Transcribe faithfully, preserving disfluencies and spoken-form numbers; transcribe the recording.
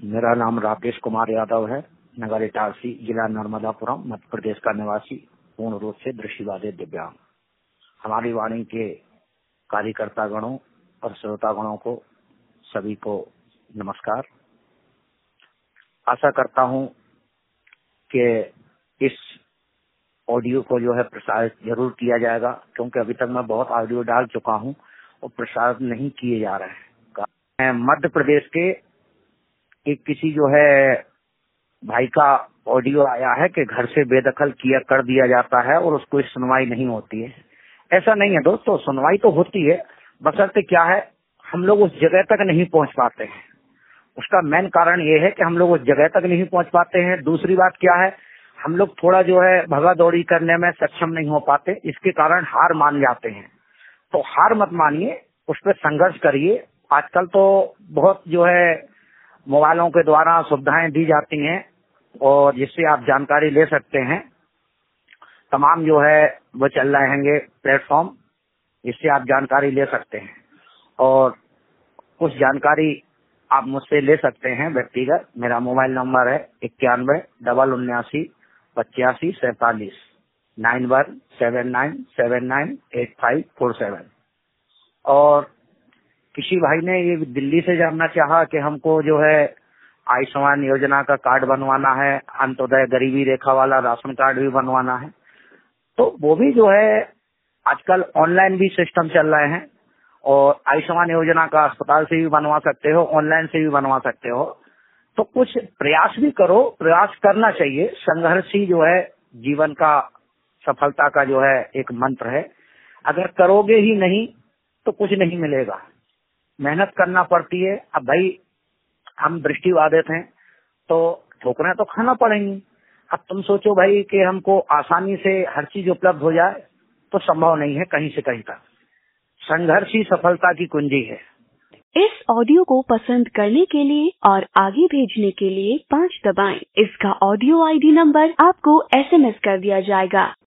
मेरा नाम राकेश कुमार यादव है। नगर इटारसी, जिला नर्मदापुरम, मध्य प्रदेश का निवासी, पूर्ण रूप से दृष्टिबाधित दिव्यांग। हमारी वाणी के कार्यकर्ता गणों और श्रोता गणों को सभी को नमस्कार। आशा करता हूं कि इस ऑडियो को जो है प्रसारित जरूर किया जाएगा, क्योंकि अभी तक मैं बहुत ऑडियो डाल चुका हूं और प्रसारित नहीं किए जा रहे हैं। मध्य प्रदेश के एक किसी जो है भाई का ऑडियो आया है कि घर से बेदखल किया कर दिया जाता है और उसको सुनवाई नहीं होती है। ऐसा नहीं है दोस्तों, सुनवाई तो होती है, बशर्ते क्या है, हम लोग उस जगह तक नहीं पहुंच पाते हैं। उसका मेन कारण ये है कि हम लोग उस जगह तक नहीं पहुंच पाते हैं। दूसरी बात क्या है, हम लोग थोड़ा जो है भगा दौड़ी करने में सक्षम नहीं हो पाते, इसके कारण हार मान जाते हैं। तो हार मत मानिए, उस पर संघर्ष करिए। आजकल तो बहुत जो है मोबाइलों के द्वारा सुविधाएं दी जाती हैं और जिससे आप जानकारी ले सकते हैं। तमाम जो है वो चल रहे हैंगे प्लेटफॉर्म, जिससे आप जानकारी ले सकते हैं और कुछ जानकारी आप मुझसे ले सकते हैं व्यक्तिगत। मेरा मोबाइल नंबर है इक्यानवे डबल उन्यासी पचासी सैतालीस nine one seven nine seven nine eight five four seven. और किसी भाई ने ये दिल्ली से जानना चाहा कि हमको जो है आयुष्मान योजना का कार्ड बनवाना है, अंत्योदय गरीबी रेखा वाला राशन कार्ड भी बनवाना है, तो वो भी जो है आजकल ऑनलाइन भी सिस्टम चल रहे हैं और आयुष्मान योजना का अस्पताल से भी बनवा सकते हो, ऑनलाइन से भी बनवा सकते हो। तो कुछ प्रयास भी करो, प्रयास करना चाहिए। संघर्ष ही जो है जीवन का सफलता का जो है एक मंत्र है। अगर करोगे ही नहीं तो कुछ नहीं मिलेगा, मेहनत करना पड़ती है। अब भाई हम दृष्टिबाधित हैं तो ठोकरें तो खाना पड़ेंगी। अब तुम सोचो भाई कि हमको आसानी से हर चीज उपलब्ध हो जाए, तो संभव नहीं है कहीं से कहीं तक। संघर्ष ही सफलता की कुंजी है। इस ऑडियो को पसंद करने के लिए और आगे भेजने के लिए पाँच दबाएं। इसका ऑडियो आईडी नंबर आपको एसएमएस कर दिया जाएगा।